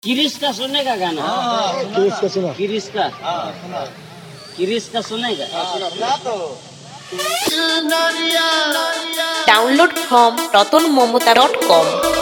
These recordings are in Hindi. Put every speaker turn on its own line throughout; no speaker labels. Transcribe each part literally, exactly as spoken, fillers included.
किरिश का सुनने का गाना।
किरिश का सुना
किरिश का किरिश का सुनेगा।
Download from Ratan Mamta dot com.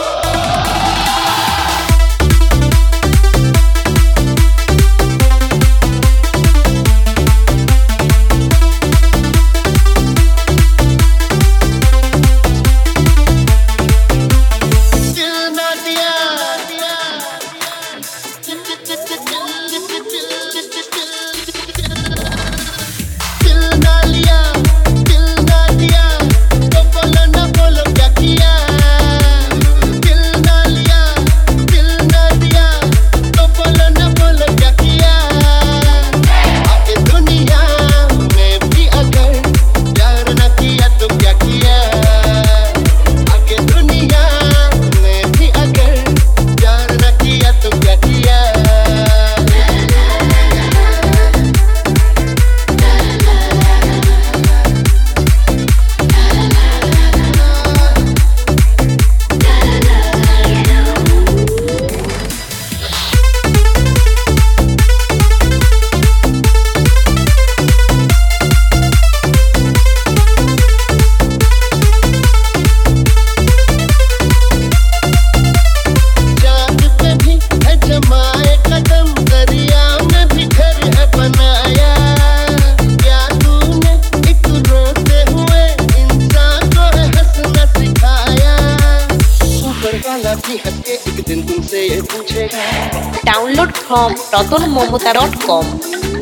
एक दिन तुमसे ये पूछेगा।
Download from Ratan Mamta dot com.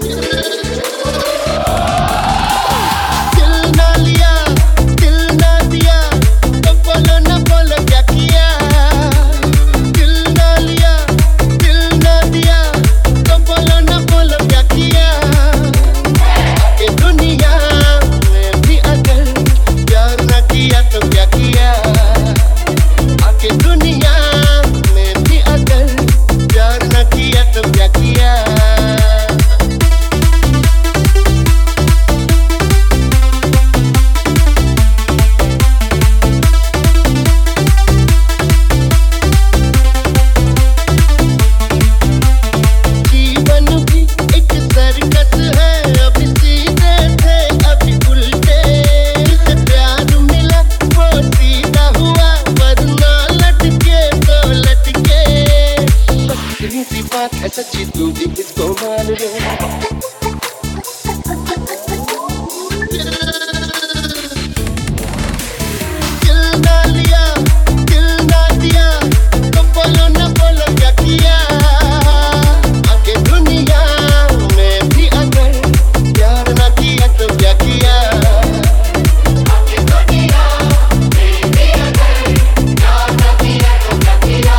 सच्ची तू भी इसको मान ले। दिल ना लिया दिल ना दिया तो बोलो ना बोलो क्या किया। आगे दुनिया में भी अगर प्यार ना किया तो क्या किया। आगे दुनिया में भी अगर प्यार ना किया तो क्या किया।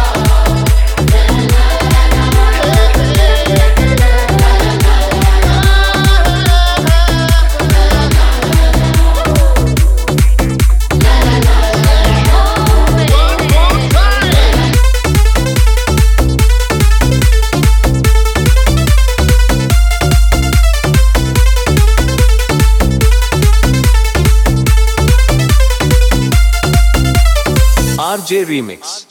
R J Remix.